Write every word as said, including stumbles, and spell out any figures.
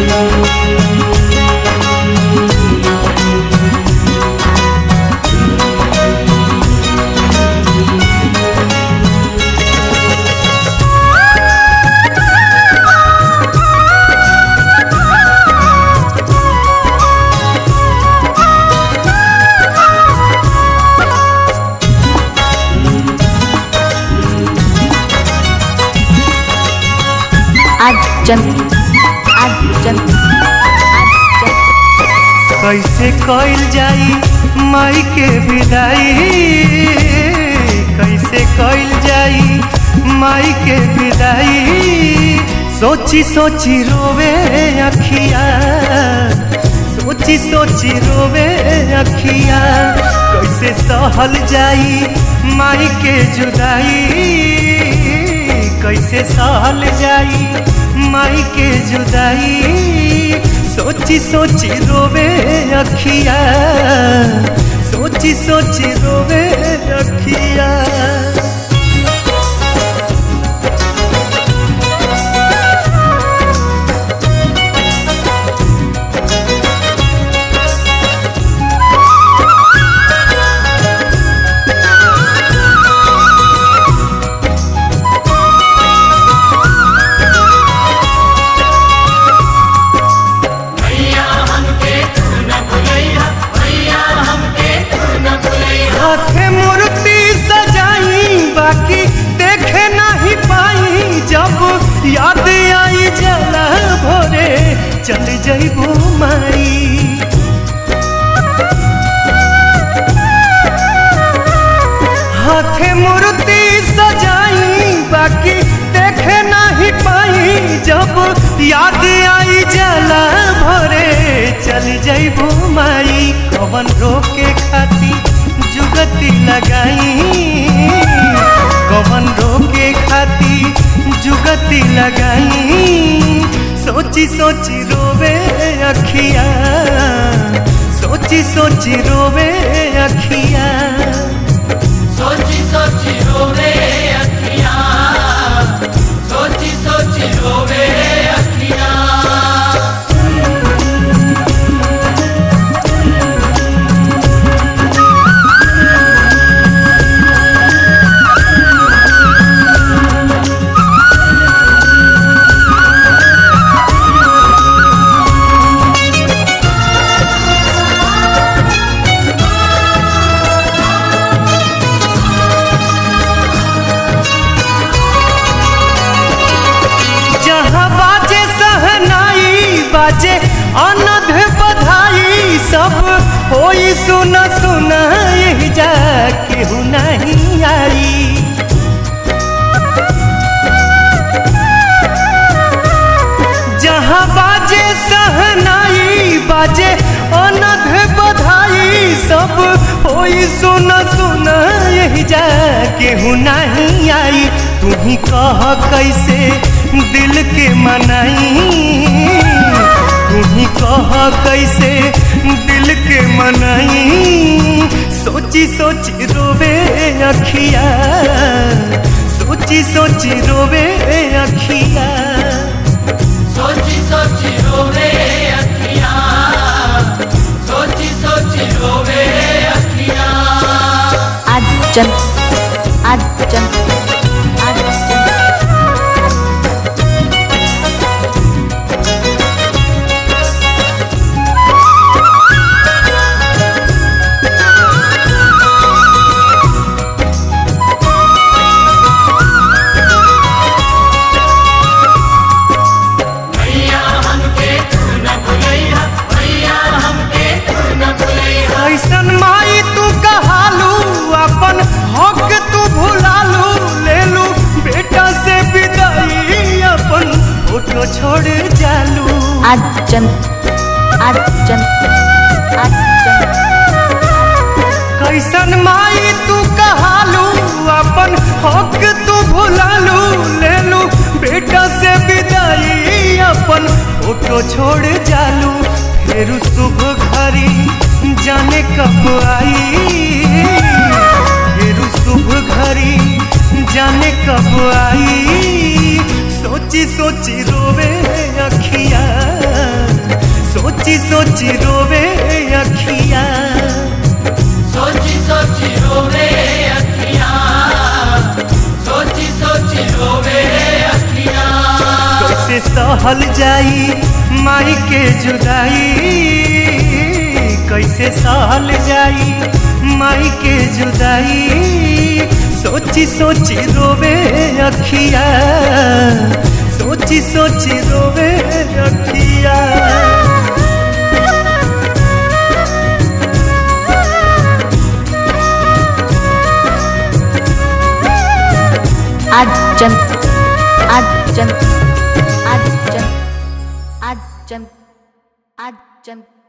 कैसे कइल जाई माई के विदाई, कैसे कइल जाई माई के विदाई। सोची सोची रोवे अखिया, सोची सोची रोवे अखिया। कैसे सहल जाई माई के जुदाई, कैसे सहल जाई माई के जुदाई। सोची सोची रोवे अखिया, सोची सोची रोवे अखिया। हाथे मूर्ति सजाई बाकी देखे नहीं पाई, जब याद आई जला भोरे चल जइबू माई। हाथे मूर्ति सजाई बाकी देखे नहीं पाई, जब याद आई जला भोरे चल जइबू माई। कवन रोके खाती जुगती लगाई, कवन रोके खाती जुगती लगाई। सोची सोची रोवे अखिया, सोची सोची रोवे अखिया। सोची सोची रोवे अखिया, सोची सोची रोवे अखिया। बाजे अनध बधाई, सब होई सुन सुन जा केहू नहीं आई। जहाँ बाजे सहनाई बाजे अनध बधाई, सब होई सुन सुन जा केहू नहीं आई। तू ही कह कैसे दिल के मनाई, तू ही कह कैसे दिल के मनाई। सोची सोची रोवे अखिया, सोची सोची रोवे अखिया। सोची सोची रोवे अखिया, सोची सोची रोवे अखिया। आजन आजन आजन कैसन माई तू कहालू, अपन हक तू भुलालू। ले लू बेटा से विदाई, अपन फोटो छोड़ जालू। आजन आजन आजन कैसन माई तू कहालू, अपन हक तू भुलालू। ले लू बेटा से विदाई, अपन फोटो छोड़ जालू। फिर शुभ घड़ी जाने कब आई, फिर शुभ घड़ी जाने कब आई। सोची सोची रोवे अखिया, सोची सोची रोवे अखिया सोची सोची रोवे अखियां सोची सोची रोवे अखियां कैसे सहल जाई माई के जुदाई कैसे सहल जाई माई के जुदाई सोची सोची रोवे अखिया सोची सोची रोवे अखिया आज जन आज जन आज जन आज जन आज जन